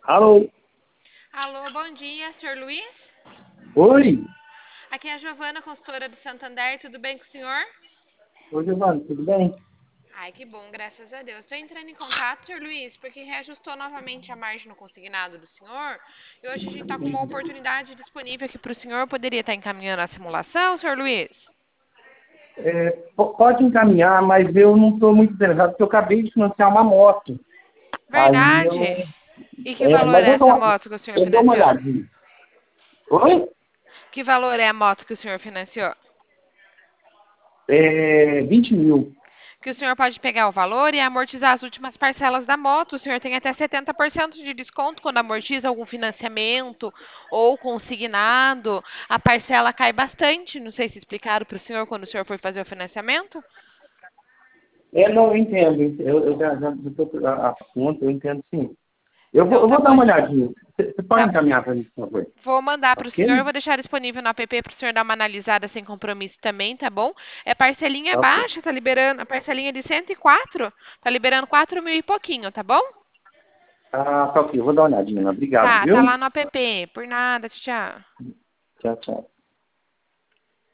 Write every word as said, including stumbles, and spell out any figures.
Alô? Alô, bom dia, senhor Luiz? Oi? Aqui é a Giovana, consultora do Santander, tudo bem com o senhor? Oi, Giovanni, tudo bem? Ai, que bom, graças a Deus. Estou entrando em contato, senhor Luiz, porque reajustou novamente a margem no consignado do senhor e hoje a gente está com uma oportunidade disponível aqui para o senhor. Poderia estar encaminhando a simulação, senhor Luiz? É, po- pode encaminhar, mas eu não estou muito interessado, porque eu acabei de financiar uma moto. Aí eu Verdade. não... E que É, valor mas é eu essa dou, moto que o senhor eu dou uma financiou? olhadinha. Oi? Que valor é a moto que o senhor financiou? É, vinte mil. Que o senhor pode pegar o valor e amortizar as últimas parcelas da moto. O senhor tem até setenta por cento de desconto quando amortiza algum financiamento ou consignado. A parcela cai bastante. Não sei se explicaram para o senhor quando o senhor foi fazer o financiamento. É, não, eu entendo. Eu, eu já, já estou a, a conta, eu entendo sim. Eu vou, Então eu tá vou bom. dar uma olhadinha. Você você pode Tá. encaminhar para mim, por favor? Vou mandar para o senhor. Eu Ok? vou deixar disponível no app para o senhor dar uma analisada sem compromisso também, tá bom? É parcelinha Ok. baixa, tá liberando. A parcelinha de cento e quatro, tá liberando quatro mil e pouquinho, tá bom? Ah, tá ok. Eu vou dar uma olhadinha. Obrigado, Tá, tá viu? lá no app. Por nada, tchau. Tchau, tchau.